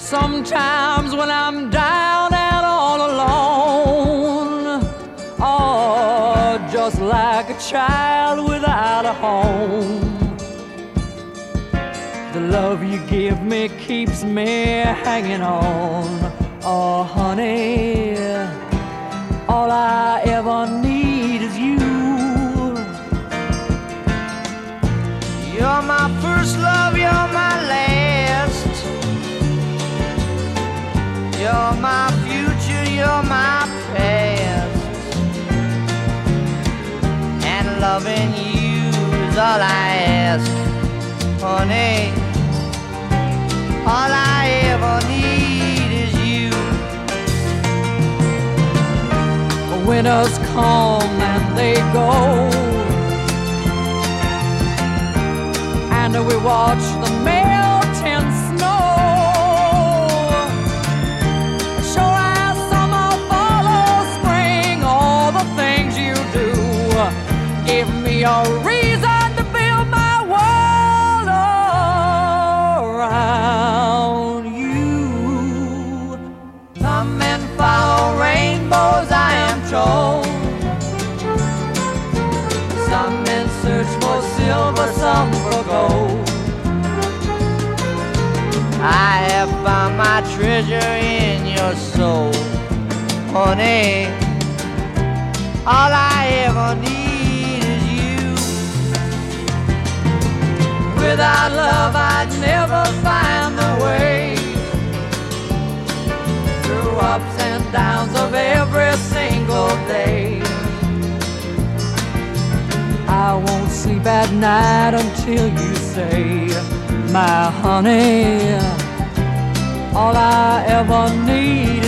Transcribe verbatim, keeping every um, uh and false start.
Sometimes when I'm down and all alone, oh, just like a child without a home, the love you give me keeps me hanging on. Oh, honey, all I ever need is you. You're my first love, you're my last. You're my future, you're my past. And loving you is all I ask, honey. All I ever need is you. Winters come and they go, and we watch the melting snow. Sure as summer follows spring, all the things you do give me a reason to build my world around you. Some men follow rainbows, I am told. Some men search for silver, some for gold. I have found my treasure in your soul, honey. All I ever need is you. Without love I'd never find the way through ups and downs of every single day. I won't sleep at night until you say, my honey, all I ever need